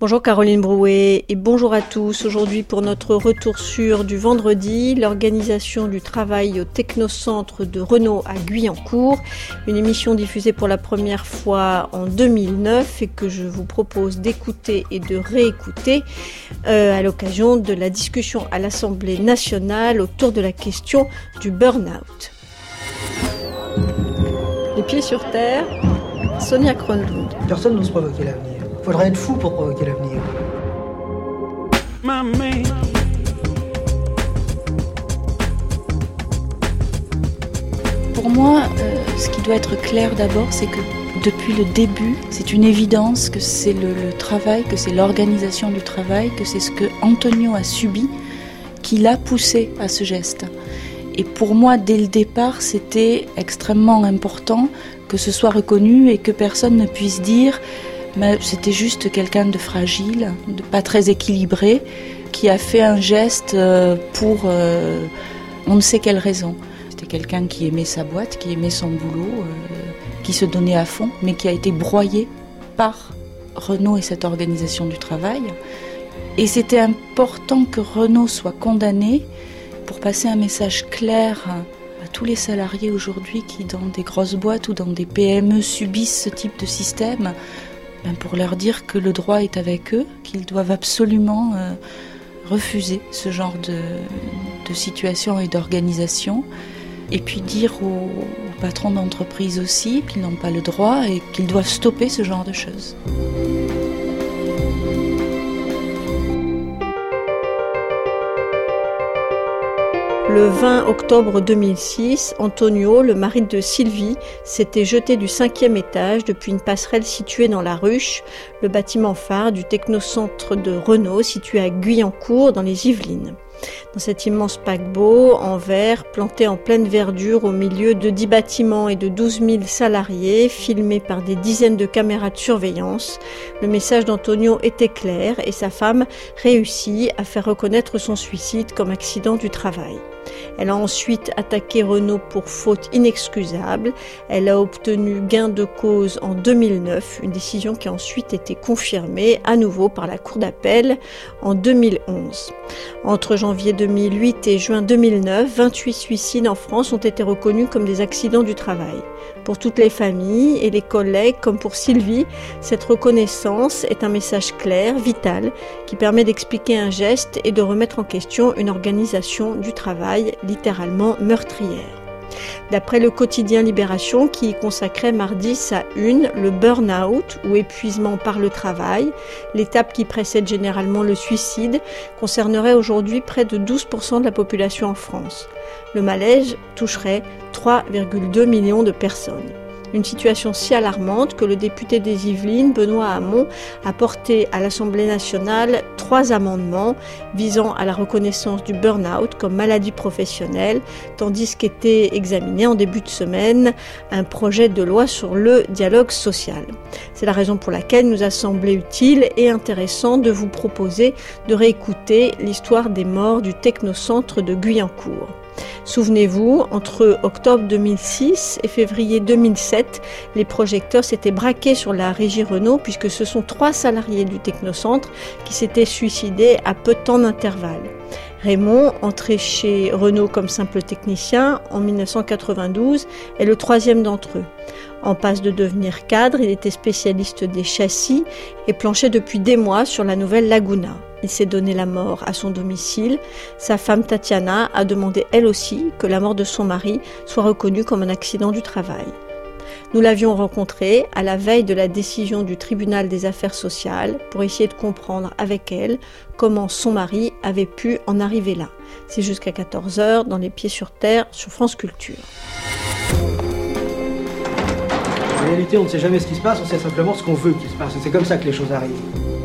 Bonjour Caroline Brouet et bonjour à tous. Aujourd'hui pour notre retour sur du vendredi, l'organisation du travail au Technocentre de Renault à Guyancourt, une émission diffusée pour la première fois en 2009 et que je vous propose d'écouter et de réécouter à l'occasion de la discussion à l'Assemblée nationale autour de la question du burn-out. Les pieds sur terre, Sonia Kronlund. Personne n'ose provoquer l'avenir. Il faudrait être fou pour provoquer l'avenir. Pour moi, ce qui doit être clair d'abord, c'est que depuis le début, c'est une évidence que c'est le travail, que c'est l'organisation du travail, que c'est ce que Antonio a subi qui l'a poussé à ce geste. Et pour moi, dès le départ, c'était extrêmement important que ce soit reconnu et que personne ne puisse dire mais c'était juste quelqu'un de fragile, de pas très équilibré, qui a fait un geste pour on ne sait quelle raison. C'était quelqu'un qui aimait sa boîte, qui aimait son boulot, qui se donnait à fond, mais qui a été broyé par Renault et cette organisation du travail. Et c'était important que Renault soit condamné pour passer un message clair à tous les salariés aujourd'hui qui, dans des grosses boîtes ou dans des PME, subissent ce type de système, pour leur dire que le droit est avec eux, qu'ils doivent absolument refuser ce genre de situation et d'organisation. Et puis dire aux patrons d'entreprise aussi qu'ils n'ont pas le droit et qu'ils doivent stopper ce genre de choses. Le 20 octobre 2006, Antonio, le mari de Sylvie, s'était jeté du 5e étage depuis une passerelle située dans la Ruche, le bâtiment phare du Technocentre de Renault situé à Guyancourt dans les Yvelines. Dans cet immense paquebot en verre, planté en pleine verdure au milieu de 10 bâtiments et de 12 000 salariés, filmés par des dizaines de caméras de surveillance, le message d'Antonio était clair et sa femme réussit à faire reconnaître son suicide comme accident du travail. Elle a ensuite attaqué Renault pour faute inexcusable. Elle a obtenu gain de cause en 2009, une décision qui a ensuite été confirmée à nouveau par la Cour d'appel en 2011. Entre janvier 2008 et juin 2009, 28 suicides en France ont été reconnus comme des accidents du travail. Pour toutes les familles et les collègues, comme pour Sylvie, cette reconnaissance est un message clair, vital, qui permet d'expliquer un geste et de remettre en question une organisation du travail littéralement meurtrière. D'après le quotidien Libération qui y consacrait mardi sa une, le burn-out ou épuisement par le travail, l'étape qui précède généralement le suicide, concernerait aujourd'hui près de 12% de la population en France. Le malaise toucherait 3,2 millions de personnes. Une situation si alarmante que le député des Yvelines, Benoît Hamon, a porté à l'Assemblée nationale 3 amendements visant à la reconnaissance du burn-out comme maladie professionnelle, tandis qu'était examiné en début de semaine un projet de loi sur le dialogue social. C'est la raison pour laquelle il nous a semblé utile et intéressant de vous proposer de réécouter l'histoire des morts du Technocentre de Guyancourt. Souvenez-vous, entre octobre 2006 et février 2007, les projecteurs s'étaient braqués sur la régie Renault puisque ce sont 3 salariés du Technocentre qui s'étaient suicidés à peu de temps d'intervalle. Raymond, entré chez Renault comme simple technicien en 1992, est le 3e d'entre eux. En passe de devenir cadre, il était spécialiste des châssis et planchait depuis des mois sur la nouvelle Laguna. Il s'est donné la mort à son domicile. Sa femme Tatiana a demandé elle aussi que la mort de son mari soit reconnue comme un accident du travail. Nous l'avions rencontrée à la veille de la décision du tribunal des affaires sociales pour essayer de comprendre avec elle comment son mari avait pu en arriver là. C'est jusqu'à 14h dans Les Pieds sur Terre sur France Culture. En réalité, on ne sait jamais ce qui se passe, on sait simplement ce qu'on veut qu'il se passe. C'est comme ça que les choses arrivent.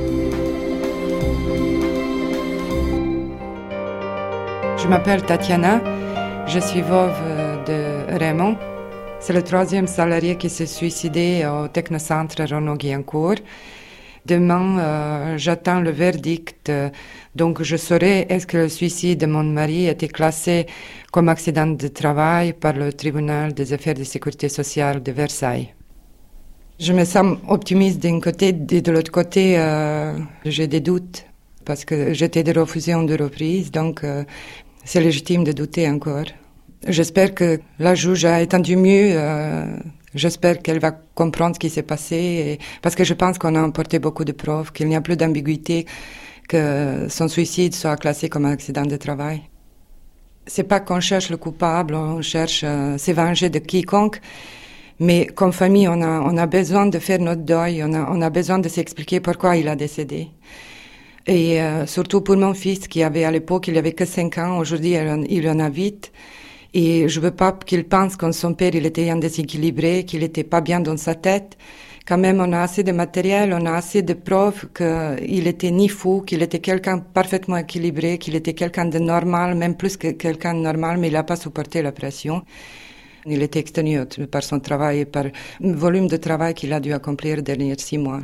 Je m'appelle Tatiana, je suis veuve de Raymond. C'est le 3e salarié qui s'est suicidé au Technocentre Renault Guyancourt. Demain, j'attends le verdict, donc je saurai est-ce que le suicide de mon mari était classé comme accident de travail par le tribunal des affaires de sécurité sociale de Versailles. Je me sens optimiste d'un côté, de l'autre côté, j'ai des doutes, parce que j'étais refusée en 2 reprises, donc c'est légitime de douter encore. J'espère que la juge a entendu mieux, j'espère qu'elle va comprendre ce qui s'est passé, parce que je pense qu'on a apporté beaucoup de preuves, qu'il n'y a plus d'ambiguïté, que son suicide soit classé comme un accident de travail. C'est pas qu'on cherche le coupable, on cherche se venger de quiconque, mais comme famille, on a besoin de faire notre deuil, on a besoin de s'expliquer pourquoi il a décédé. Et surtout pour mon fils, qui avait à l'époque, il avait que 5 ans, aujourd'hui il en a 8. Et je veux pas qu'il pense que son père, il était un déséquilibré, qu'il était pas bien dans sa tête. Quand même, on a assez de matériel, on a assez de preuves qu'il était ni fou, qu'il était quelqu'un parfaitement équilibré, qu'il était quelqu'un de normal, même plus que quelqu'un de normal, mais il n'a pas supporté la pression. Il était exténué par son travail et par le volume de travail qu'il a dû accomplir les derniers 6 mois.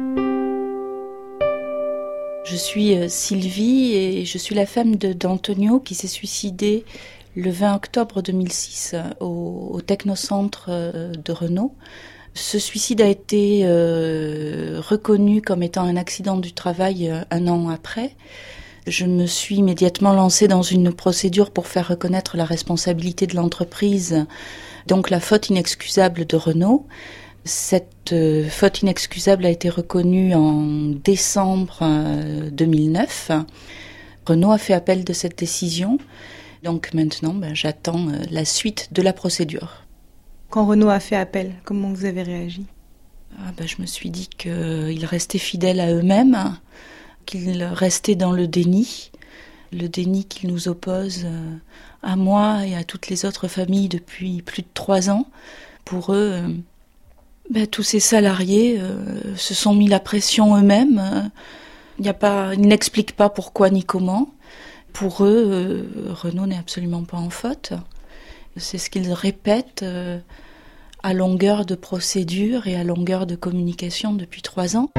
Je suis Sylvie et je suis la femme d'Antonio qui s'est suicidé le 20 octobre 2006 au technocentre de Renault. Ce suicide a été reconnu comme étant un accident du travail 1 an après. Je me suis immédiatement lancée dans une procédure pour faire reconnaître la responsabilité de l'entreprise, donc la faute inexcusable de Renault. Cette faute inexcusable a été reconnue en décembre 2009. Renault a fait appel de cette décision. Donc maintenant, j'attends la suite de la procédure. Quand Renault a fait appel, comment vous avez réagi ? Je me suis dit qu'ils restaient fidèles à eux-mêmes, qu'ils restaient dans le déni qu'ils nous oppose à moi et à toutes les autres familles depuis plus de 3 ans. Pour eux, tous ces salariés se sont mis la pression eux-mêmes. Ils n'expliquent pas pourquoi ni comment. Pour eux, Renault n'est absolument pas en faute. C'est ce qu'ils répètent à longueur de procédure et à longueur de communication depuis 3 ans.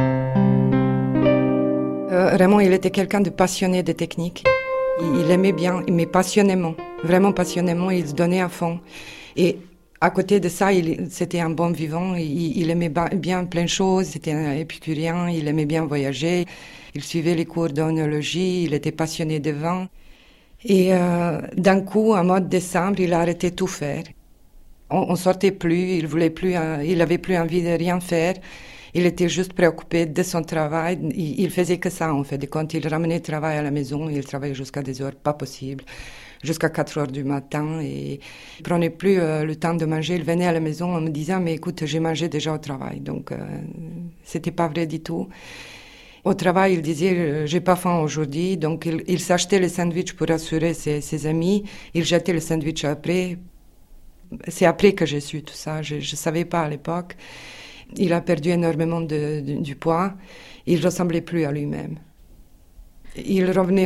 Raymond, il était quelqu'un de passionné de technique. Il aimait bien, mais passionnément, vraiment passionnément, il se donnait à fond. Et à côté de ça, c'était un bon vivant, il aimait bien plein de choses, c'était un épicurien, il aimait bien voyager, il suivait les cours d'onologie, il était passionné de vin. Et d'un coup, en mois de décembre, il a arrêté de tout faire. On sortait plus, il avait plus envie de rien faire. Il était juste préoccupé de son travail. Il faisait que ça, en fait. Quand il ramenait le travail à la maison, il travaillait jusqu'à des heures pas possibles, jusqu'à 4 heures du matin. Et il prenait plus le temps de manger. Il venait à la maison en me disant, mais écoute, j'ai mangé déjà au travail. Donc, c'était pas vrai du tout. Au travail, il disait, j'ai pas faim aujourd'hui. Donc, il s'achetait le sandwich pour rassurer ses amis. Il jetait le sandwich après. C'est après que j'ai su tout ça. Je savais pas à l'époque. Il a perdu énormément du poids. Il ressemblait plus à lui-même. Il revenait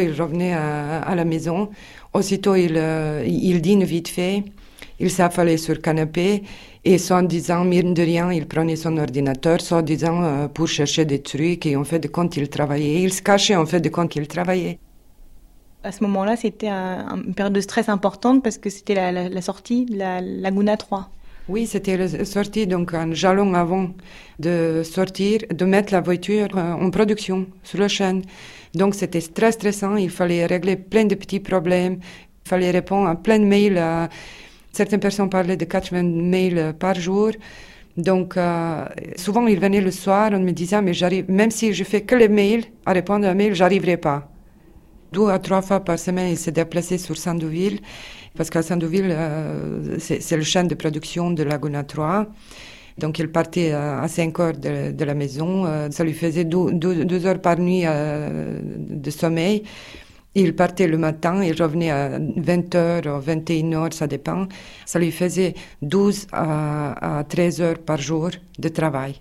à la maison. Aussitôt, il dîne vite fait. Il s'affalait sur le canapé. Et sans disant, mine de rien, il prenait son ordinateur, sans disant, pour chercher des trucs. Et en fait, de compte, il travaillait. Il se cachait, en fait, de compte qu'il travaillait. À ce moment-là, c'était une période de stress importante parce que c'était la sortie de la Laguna 3. Oui, c'était la sortie, donc un jalon avant de sortir, de mettre la voiture en production sur la chaîne. Donc c'était très stressant, il fallait régler plein de petits problèmes, il fallait répondre à plein de mails. Certaines personnes parlaient de 80 mails par jour. Donc souvent il venait le soir, on me disait, mais même si je fais que les mails, à répondre à un mail, j'arriverai pas. 2 à 3 fois par semaine, il s'est déplacé sur Sandouville, parce qu'à Sandouville, c'est le champ de production de Laguna 3. Donc, il partait à 5 heures de la maison. Ça lui faisait 2 heures par nuit de sommeil. Il partait le matin, il revenait à 20 heures, 21 heures, ça dépend. Ça lui faisait 12 à 13 heures par jour de travail.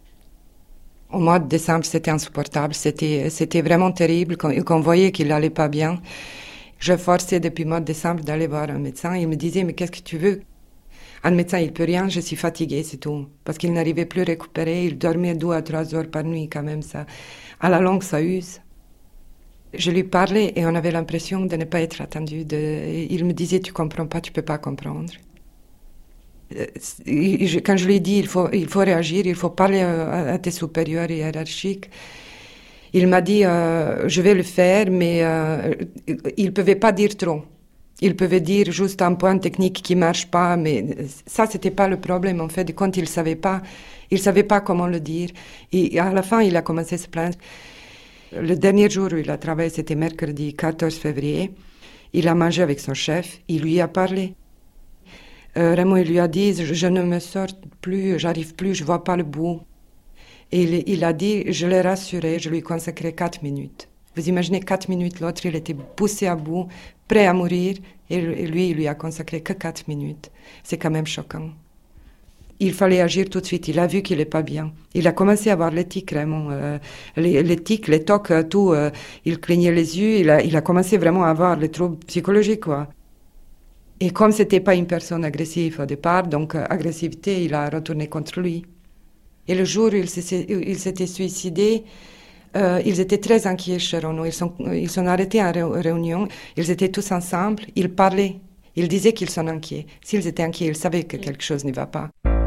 Au mois de décembre, c'était insupportable. C'était vraiment terrible. Quand on voyait qu'il n'allait pas bien, je forçais depuis le mois de décembre d'aller voir un médecin. Il me disait, mais qu'est-ce que tu veux? Un médecin, il peut rien, je suis fatiguée, c'est tout. Parce qu'il n'arrivait plus à récupérer. Il dormait 2 à 3 heures par nuit quand même. Ça. À la longue, ça use. Je lui parlais et on avait l'impression de ne pas être attendu. Il me disait, tu comprends pas, tu peux pas comprendre. Quand je lui ai dit il faut réagir, il faut parler à tes supérieurs hiérarchiques, il m'a dit je vais le faire, mais il ne pouvait pas dire trop. Il pouvait dire juste un point technique qui ne marche pas, mais ça, ce n'était pas le problème. En fait, quand il ne savait pas comment le dire. Et à la fin, il a commencé à se plaindre. Le dernier jour où il a travaillé, c'était mercredi 14 février. Il a mangé avec son chef, il lui a parlé. Raymond, il lui a dit, je ne me sors plus, j'arrive plus, je ne vois pas le bout. Et il a dit, je l'ai rassuré, je lui consacrais 4 minutes. Vous imaginez 4 minutes, l'autre, il était poussé à bout, prêt à mourir, et lui, il lui a consacré que 4 minutes. C'est quand même choquant. Il fallait agir tout de suite, il a vu qu'il n'est pas bien. Il a commencé à avoir les tics, vraiment, les tics, les tocs, tout. Il clignait les yeux, il a commencé vraiment à avoir les troubles psychologiques, quoi. Et comme ce n'était pas une personne agressive au départ, donc agressivité, il a retourné contre lui. Et le jour où il s'était suicidé, ils étaient très inquiets chez Renaud. Ils sont arrêtés en réunion. Ils étaient tous ensemble. Ils parlaient. Ils disaient qu'ils sont inquiets. S'ils étaient inquiets, ils savaient que quelque chose ne va pas.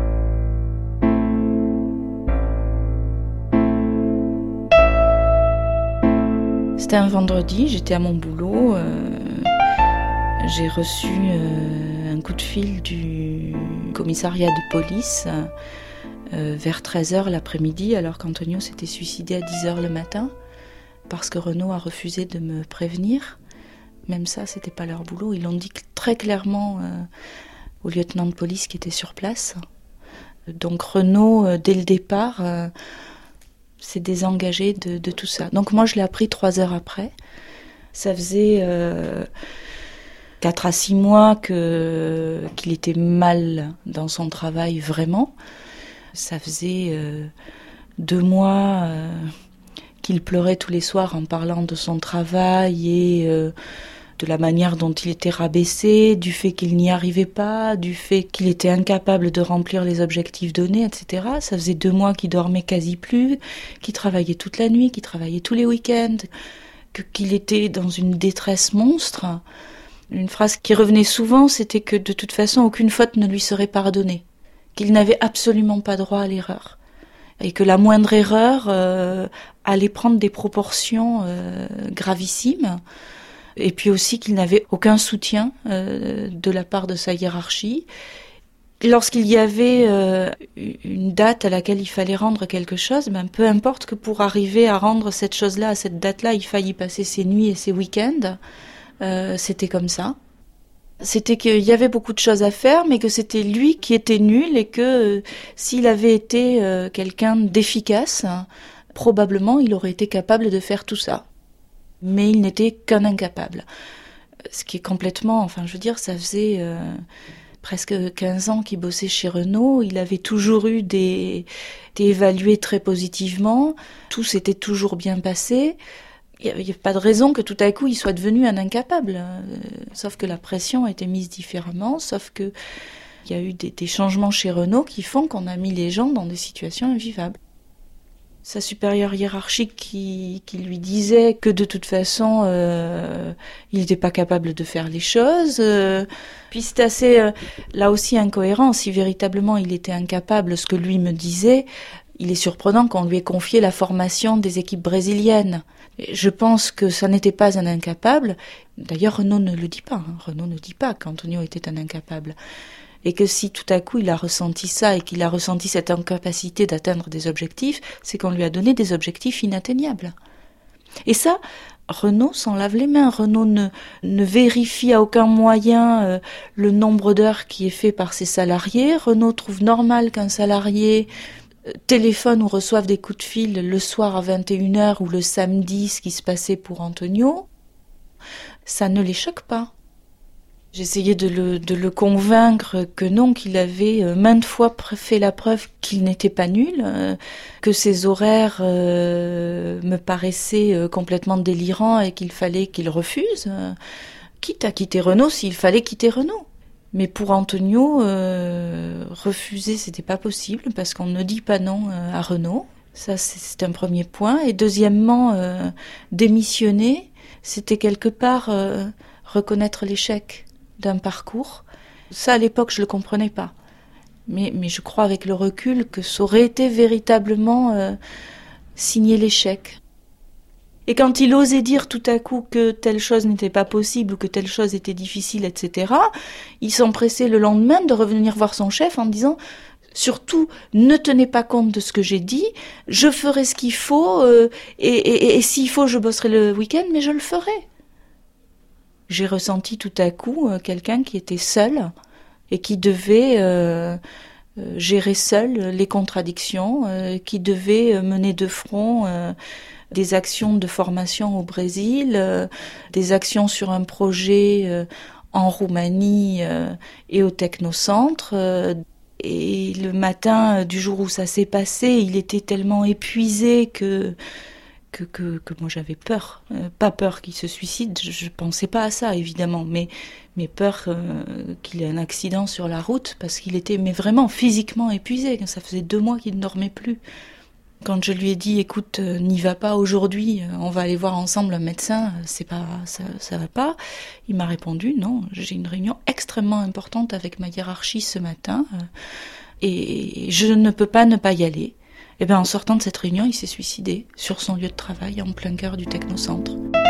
C'était un vendredi, j'étais à mon boulot. J'ai reçu un coup de fil du commissariat de police vers 13h l'après-midi, alors qu'Antonio s'était suicidé à 10h le matin, parce que Renaud a refusé de me prévenir. Même ça, c'était pas leur boulot. Ils l'ont dit très clairement au lieutenant de police qui était sur place. Donc Renaud, dès le départ, s'est désengagé de tout ça. Donc moi, je l'ai appris 3 heures après. Ça faisait 4 à 6 mois qu'il était mal dans son travail, vraiment. Ça faisait 2 mois qu'il pleurait tous les soirs en parlant de son travail et de la manière dont il était rabaissé, du fait qu'il n'y arrivait pas, du fait qu'il était incapable de remplir les objectifs donnés, etc. Ça faisait 2 mois qu'il dormait quasi plus, qu'il travaillait toute la nuit, qu'il travaillait tous les week-ends, qu'il était dans une détresse monstre. Une phrase qui revenait souvent, c'était que de toute façon, aucune faute ne lui serait pardonnée, qu'il n'avait absolument pas droit à l'erreur, et que la moindre erreur allait prendre des proportions gravissimes, et puis aussi qu'il n'avait aucun soutien de la part de sa hiérarchie. Lorsqu'il y avait une date à laquelle il fallait rendre quelque chose, peu importe que pour arriver à rendre cette chose-là à cette date-là, il faille y passer ses nuits et ses week-ends, c'était comme ça. C'était qu'il y avait beaucoup de choses à faire, mais que c'était lui qui était nul et que s'il avait été quelqu'un d'efficace, probablement il aurait été capable de faire tout ça. Mais il n'était qu'un incapable. Ce qui est complètement... ça faisait presque 15 ans qu'il bossait chez Renault. Il avait toujours eu été évalué très positivement. Tout s'était toujours bien passé. Il n'y a pas de raison que tout à coup il soit devenu un incapable. Sauf que la pression a été mise différemment, sauf que il y a eu des changements chez Renault qui font qu'on a mis les gens dans des situations invivables. Sa supérieure hiérarchique qui lui disait que de toute façon il n'était pas capable de faire les choses. Puis c'est assez là aussi incohérent. Si véritablement il était incapable, ce que lui me disait, il est surprenant qu'on lui ait confié la formation des équipes brésiliennes. Je pense que ça n'était pas un incapable. D'ailleurs, Renaud ne le dit pas. Renaud ne dit pas qu'Antonio était un incapable. Et que si tout à coup il a ressenti ça et qu'il a ressenti cette incapacité d'atteindre des objectifs, c'est qu'on lui a donné des objectifs inatteignables. Et ça, Renaud s'en lave les mains. Renaud ne vérifie à aucun moyen le nombre d'heures qui est fait par ses salariés. Renaud trouve normal qu'un salarié téléphone ou reçoive des coups de fil le soir à 21h ou le samedi, ce qui se passait pour Antonio. Ça ne les choque pas. J'essayais de le convaincre que non, qu'il avait maintes fois fait la preuve qu'il n'était pas nul, que ses horaires me paraissaient complètement délirants et qu'il fallait qu'il refuse, quitte à quitter Renaud s'il fallait quitter Renaud. Mais pour Antonio, refuser, c'était pas possible parce qu'on ne dit pas non à Renaud. Ça, c'est un premier point. Et deuxièmement, démissionner, c'était quelque part reconnaître l'échec d'un parcours. Ça, à l'époque, je le comprenais pas. Mais je crois avec le recul que ça aurait été véritablement signer l'échec. Et quand il osait dire tout à coup que telle chose n'était pas possible ou que telle chose était difficile, etc., il s'empressait le lendemain de revenir voir son chef en disant « Surtout, ne tenez pas compte de ce que j'ai dit, je ferai ce qu'il faut, et s'il faut, je bosserai le week-end, mais je le ferai. » J'ai ressenti tout à coup quelqu'un qui était seul et qui devait gérer seul les contradictions, qui devait mener de front des actions de formation au Brésil, des actions sur un projet en Roumanie et au Technocentre. Et le matin du jour où ça s'est passé, il était tellement épuisé que moi j'avais peur. Pas peur qu'il se suicide, je pensais pas à ça évidemment, mais peur qu'il ait un accident sur la route, parce qu'il était vraiment physiquement épuisé. Ça faisait 2 mois qu'il ne dormait plus. Quand je lui ai dit, écoute, n'y va pas aujourd'hui, on va aller voir ensemble un médecin, ça va pas. Il m'a répondu, non, j'ai une réunion extrêmement importante avec ma hiérarchie ce matin, et je ne peux pas ne pas y aller. Et bien, en sortant de cette réunion, il s'est suicidé sur son lieu de travail, en plein cœur du Technocentre.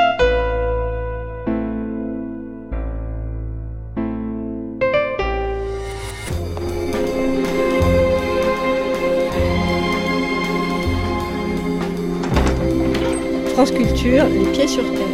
France Culture, les pieds sur terre.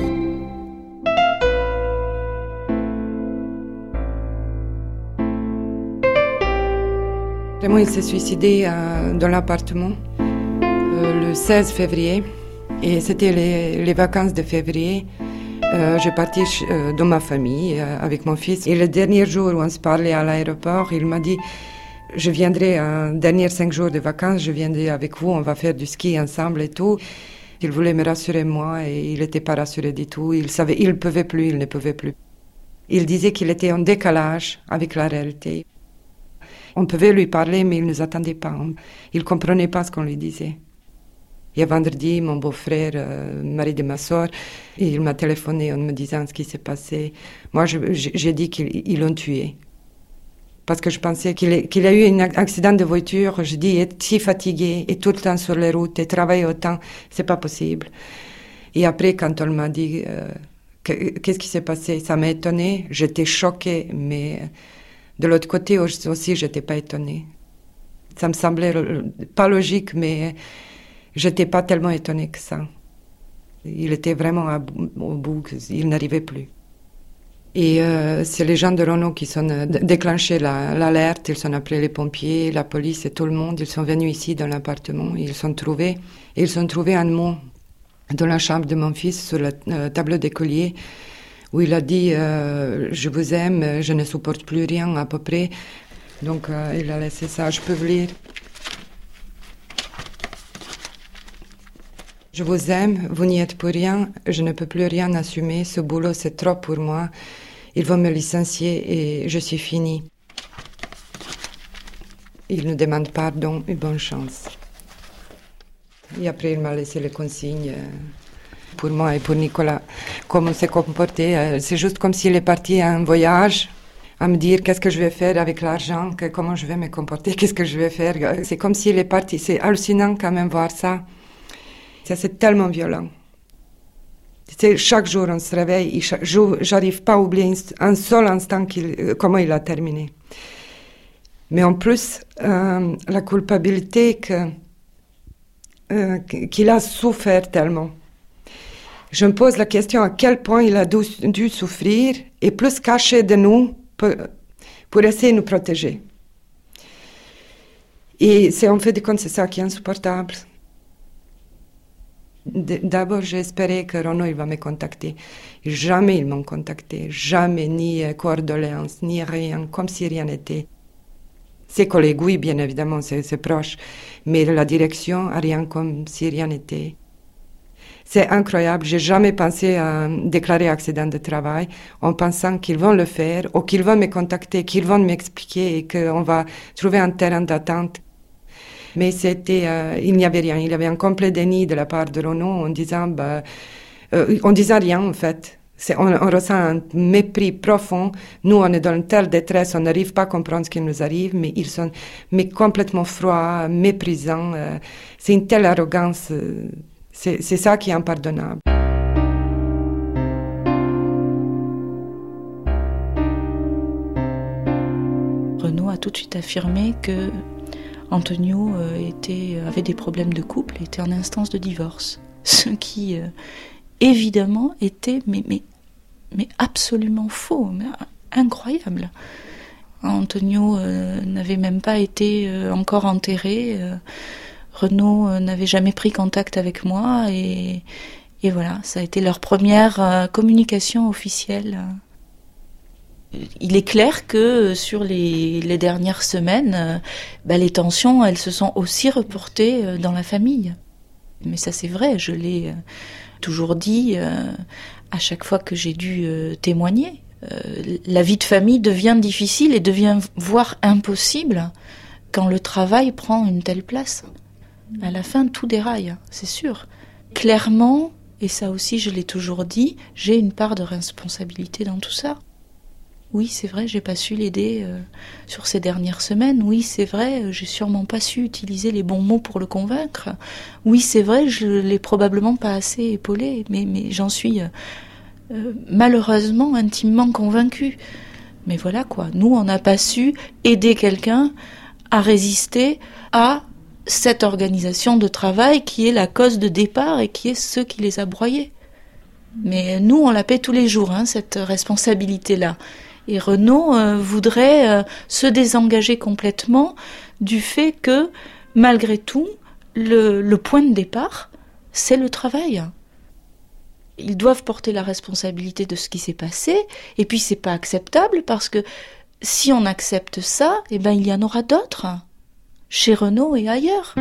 Vraiment, il s'est suicidé dans l'appartement le 16 février. Et c'était les vacances de février. Je partais dans ma famille avec mon fils. Et le dernier jour où on se parlait à l'aéroport, il m'a dit « Je viendrai un dernier 5 jours de vacances, je viendrai avec vous, on va faire du ski ensemble et tout ». Il voulait me rassurer moi et il n'était pas rassuré du tout. Il savait, il ne pouvait plus, il ne pouvait plus. Il disait qu'il était en décalage avec la réalité. On pouvait lui parler, mais il ne nous attendait pas. Il ne comprenait pas ce qu'on lui disait. Et vendredi, mon beau-frère, mari de ma soeur, il m'a téléphoné en me disant ce qui s'est passé. Moi, j'ai dit qu'ils l'ont tué. Parce que je pensais qu'il a eu un accident de voiture. Je dis, être si fatigué et tout le temps sur les routes et travailler autant, c'est pas possible. Et après, quand on m'a dit qu'est-ce qui s'est passé, ça m'a étonnée. J'étais choquée, mais de l'autre côté aussi, j'étais pas étonnée. Ça me semblait pas logique, mais j'étais pas tellement étonnée que ça. Il était vraiment au bout, il n'arrivait plus. Et c'est les gens de Renault qui sont déclenché l'alerte. Ils sont appelés les pompiers, la police et tout le monde. Ils sont venus ici dans l'appartement. Ils sont trouvés un mot dans la chambre de mon fils sur le tableau d'écolier où il a dit je vous aime, je ne supporte plus rien à peu près. Donc il a laissé ça. Je peux vous lire. Je vous aime, vous n'y êtes pour rien, je ne peux plus rien assumer, ce boulot c'est trop pour moi, ils vont me licencier et je suis finie. Il nous demande pardon et bonne chance. Et après il m'a laissé les consignes pour moi et pour Nicolas, comment on s'est comporté. C'est juste comme s'il est parti à un voyage, à me dire qu'est-ce que je vais faire avec l'argent, comment je vais me comporter, qu'est-ce que je vais faire. C'est comme s'il est parti, c'est hallucinant quand même voir ça. Ça, c'est tellement violent. Chaque jour, on se réveille, j'arrive pas à oublier un seul instant comment il a terminé. Mais en plus, la culpabilité qu'il a souffert tellement. Je me pose la question à quel point il a dû souffrir et plus cacher de nous pour essayer de nous protéger. Et en fait de compte, c'est ça qui est insupportable. D'abord, j'ai espéré que Renaud il va me contacter. Jamais ils m'ont contacté, jamais, ni coordonnance, ni rien, comme si rien n'était. Ses collègues, oui, bien évidemment, c'est proche, mais la direction, rien comme si rien n'était. C'est incroyable, j'ai jamais pensé à déclarer accident de travail en pensant qu'ils vont le faire, ou qu'ils vont me contacter, qu'ils vont m'expliquer et qu'on va trouver un terrain d'attente. Mais il n'y avait rien. Il y avait un complet déni de la part de Renaud en disant rien en fait. On ressent un mépris profond. Nous, on est dans une telle détresse, on n'arrive pas à comprendre ce qui nous arrive, mais ils sont complètement froids, méprisants. C'est une telle arrogance. C'est ça qui est impardonnable. Renaud a tout de suite affirmé que Antonio avait des problèmes de couple, était en instance de divorce. Ce qui, évidemment, était mais absolument faux, mais incroyable. Antonio n'avait même pas été encore enterré. Renaud n'avait jamais pris contact avec moi. Et voilà, ça a été leur première communication officielle. Il est clair que sur les dernières semaines, les tensions, elles se sont aussi reportées dans la famille. Mais ça, c'est vrai, je l'ai toujours dit à chaque fois que j'ai dû témoigner. La vie de famille devient difficile et devient voire impossible quand le travail prend une telle place. À la fin, tout déraille, c'est sûr. Clairement, et ça aussi je l'ai toujours dit, j'ai une part de responsabilité dans tout ça. Oui, c'est vrai, j'ai pas su l'aider sur ces dernières semaines. Oui, c'est vrai, j'ai sûrement pas su utiliser les bons mots pour le convaincre. Oui, c'est vrai, je l'ai probablement pas assez épaulé, mais j'en suis malheureusement intimement convaincue. Mais voilà quoi, nous on n'a pas su aider quelqu'un à résister à cette organisation de travail qui est la cause de départ et qui est ce qui les a broyés. Mais nous on la paie tous les jours, cette responsabilité-là. Et Renaud voudrait se désengager complètement du fait que, malgré tout, le point de départ, c'est le travail. Ils doivent porter la responsabilité de ce qui s'est passé, et puis c'est pas acceptable, parce que si on accepte ça, il y en aura d'autres, chez Renaud et ailleurs.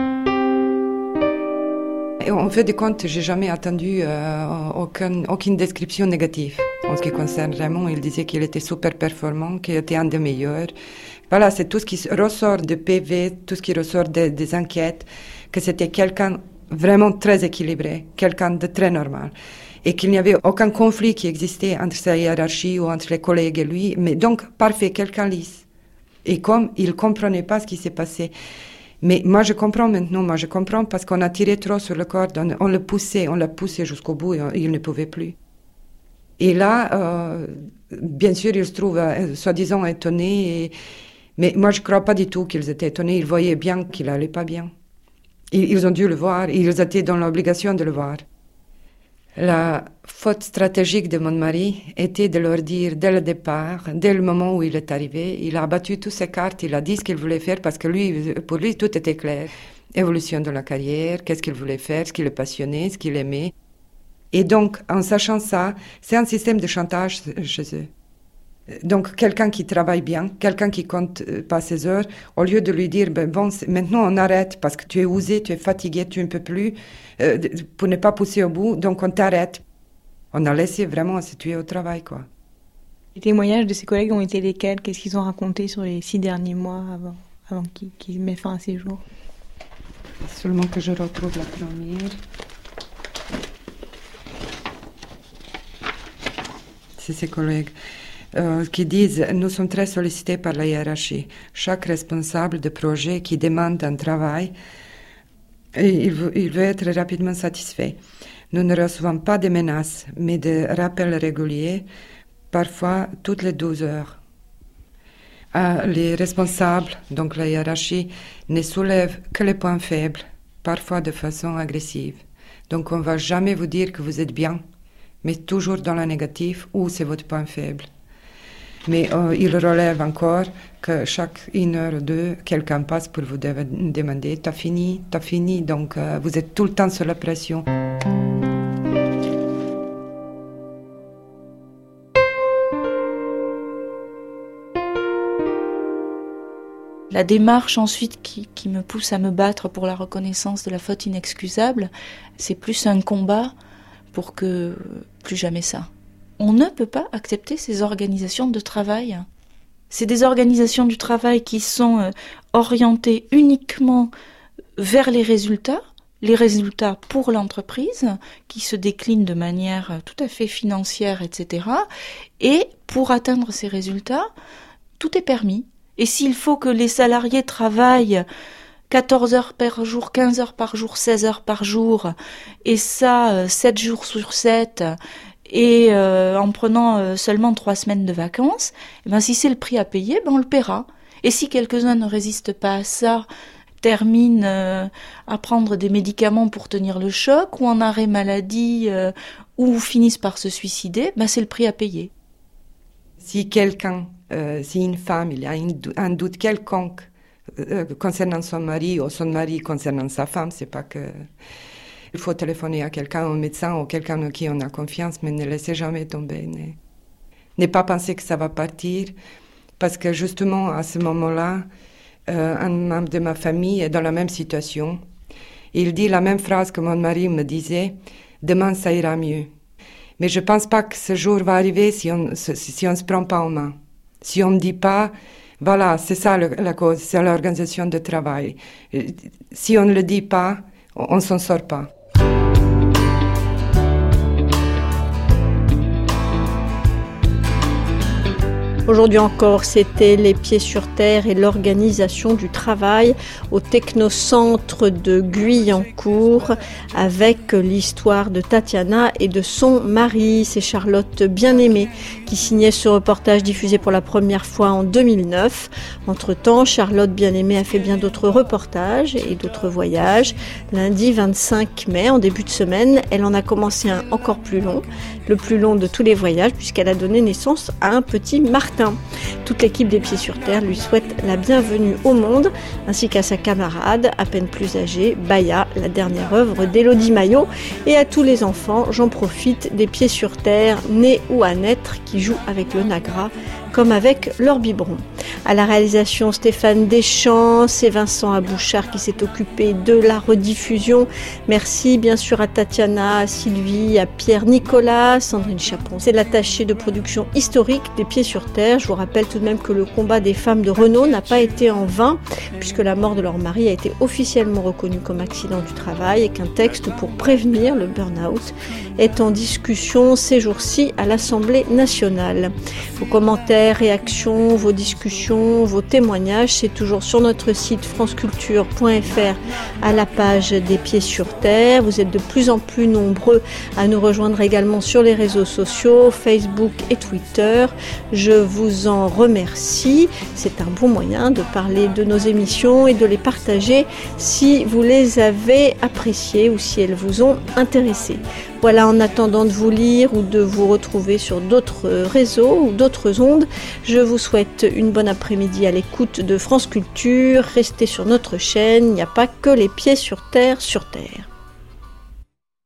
En fait de compte, j'ai jamais attendu aucune description négative. En ce qui concerne Raymond, il disait qu'il était super performant, qu'il était un des meilleurs. Voilà, c'est tout ce qui ressort de PV, tout ce qui ressort des enquêtes, que c'était quelqu'un vraiment très équilibré, quelqu'un de très normal. Et qu'il n'y avait aucun conflit qui existait entre sa hiérarchie ou entre les collègues et lui, mais donc parfait, quelqu'un lisse. Et comme il ne comprenait pas ce qui s'est passé. Mais moi je comprends maintenant, parce qu'on a tiré trop sur le corps, on l'a poussé jusqu'au bout et il ne pouvait plus. Et là, bien sûr, ils se trouvent soi-disant étonnés, mais moi je ne crois pas du tout qu'ils étaient étonnés, ils voyaient bien qu'il n'allait pas bien. Ils ont dû le voir, ils étaient dans l'obligation de le voir. La faute stratégique de mon mari était de leur dire dès le départ, dès le moment où il est arrivé, il a abattu toutes ses cartes, il a dit ce qu'il voulait faire parce que pour lui, tout était clair. Évolution de la carrière, qu'est-ce qu'il voulait faire, ce qui le passionnait, ce qu'il aimait. Et donc, en sachant ça, c'est un système de chantage chez eux. Donc, quelqu'un qui travaille bien, quelqu'un qui compte pas ses heures, au lieu de lui dire, maintenant on arrête parce que tu es usé, tu es fatigué, tu ne peux plus, pour ne pas pousser au bout, donc on t'arrête. On a laissé vraiment se tuer au travail, quoi. Les témoignages de ses collègues ont été lesquels? Qu'est-ce qu'ils ont raconté sur les 6 derniers mois avant qu'ils mettent fin à ces jours? Seulement que je retrouve la première. C'est ses collègues. Qui disent « Nous sommes très sollicités par la hiérarchie. Chaque responsable de projet qui demande un travail, il veut être rapidement satisfait. Nous ne recevons pas de menaces, mais de rappels réguliers, parfois toutes les 12 heures. Les responsables, donc la hiérarchie, ne soulèvent que les points faibles, parfois de façon agressive. Donc on ne va jamais vous dire que vous êtes bien, mais toujours dans le négatif ou c'est votre point faible. » Mais il relève encore que chaque 1 heure ou 2, quelqu'un passe pour vous demander « T'as fini ?» Donc vous êtes tout le temps sous la pression. La démarche ensuite qui me pousse à me battre pour la reconnaissance de la faute inexcusable, c'est plus un combat pour que plus jamais ça. On ne peut pas accepter ces organisations de travail. C'est des organisations du travail qui sont orientées uniquement vers les résultats, les résultats pour l'entreprise, qui se déclinent de manière tout à fait financière, etc. Et pour atteindre ces résultats, tout est permis. Et s'il faut que les salariés travaillent 14 heures par jour, 15 heures par jour, 16 heures par jour, et ça 7 jours sur 7, et en prenant seulement 3 semaines de vacances, si c'est le prix à payer, on le paiera. Et si quelques-uns ne résistent pas à ça, terminent à prendre des médicaments pour tenir le choc, ou en arrêt maladie, ou finissent par se suicider, c'est le prix à payer. Si quelqu'un, si une femme, il a un doute quelconque concernant son mari ou son mari concernant sa femme, c'est pas que il faut téléphoner à quelqu'un, au médecin ou quelqu'un en qui on a confiance, mais ne laissez jamais tomber. Ne pas penser que ça va partir, parce que justement à ce moment-là, un membre de ma famille est dans la même situation. Il dit la même phrase que mon mari me disait, demain ça ira mieux. Mais je pense pas que ce jour va arriver si on se prend pas en main. Si on ne dit pas, voilà, c'est ça la cause, c'est l'organisation de travail. Si on ne le dit pas, on s'en sort pas. Aujourd'hui encore, c'était Les Pieds sur Terre et l'organisation du travail au technocentre de Guyancourt avec l'histoire de Tatiana et de son mari. C'est Charlotte Bien-Aimée qui signait ce reportage diffusé pour la première fois en 2009. Entre-temps, Charlotte Bien-Aimée a fait bien d'autres reportages et d'autres voyages. Lundi 25 mai, en début de semaine, elle en a commencé un encore plus long, le plus long de tous les voyages puisqu'elle a donné naissance à un petit Martin. Toute l'équipe des Pieds sur Terre lui souhaite la bienvenue au monde, ainsi qu'à sa camarade, à peine plus âgée, Baya, la dernière œuvre d'Élodie Maillot, et à tous les enfants, j'en profite, des Pieds sur Terre, nés ou à naître, qui jouent avec le Nagra, comme avec leur biberon. À la réalisation, Stéphane Deschamps, c'est Vincent Abouchard qui s'est occupé de la rediffusion. Merci bien sûr à Tatiana, à Sylvie, à Pierre Nicolas, Sandrine Chapon. C'est l'attachée de production historique des Pieds sur Terre. Je vous rappelle tout de même que le combat des femmes de Renault n'a pas été en vain, puisque la mort de leur mari a été officiellement reconnue comme accident du travail et qu'un texte pour prévenir le burn-out est en discussion ces jours-ci à l'Assemblée nationale. Vos commentaires, réactions, vos discussions, vos témoignages, c'est toujours sur notre site franceculture.fr à la page des Pieds sur Terre. Vous êtes de plus en plus nombreux à nous rejoindre également sur les réseaux sociaux, Facebook et Twitter. Je vous en remercie. C'est un bon moyen de parler de nos émissions et de les partager si vous les avez appréciées ou si elles vous ont intéressé. Voilà, en attendant de vous lire ou de vous retrouver sur d'autres réseaux ou d'autres ondes, je vous souhaite une bonne après-midi à l'écoute de France Culture. Restez sur notre chaîne, il n'y a pas que les pieds sur terre.